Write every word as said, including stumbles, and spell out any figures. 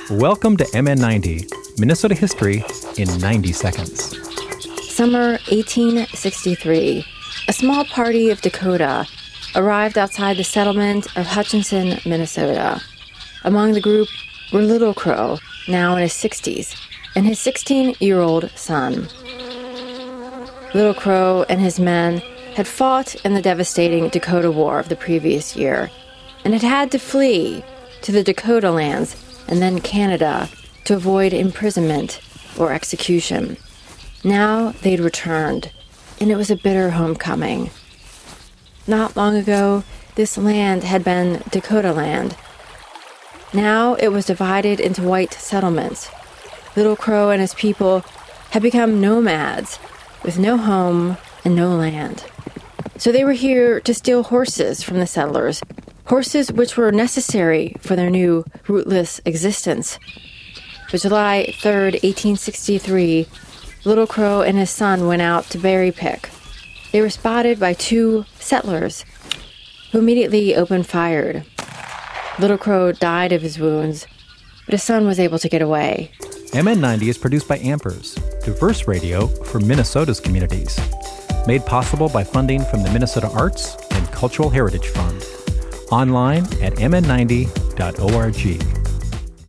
Welcome to M N ninety, Minnesota History in ninety seconds. Summer eighteen sixty-three. A small party of Dakota arrived outside the settlement of Hutchinson, Minnesota. Among the group were Little Crow, now in his sixties, and his sixteen-year-old son. Little Crow and his men had fought in the devastating Dakota War of the previous year and had had to flee to the Dakota lands and then Canada to avoid imprisonment or execution. Now they'd returned, and it was a bitter homecoming. Not long ago, this land had been Dakota land. Now it was divided into white settlements. Little Crow and his people had become nomads with no home and no land. So they were here to steal horses from the settlers, horses which were necessary for their new rootless existence. But July third, eighteen sixty-three, Little Crow and his son went out to berry pick. They were spotted by two settlers, who immediately opened fire. Little Crow died of his wounds, but his son was able to get away. M N ninety is produced by Ampers, diverse radio for Minnesota's communities. Made possible by funding from the Minnesota Arts and Cultural Heritage Fund. Online at m n ninety dot org.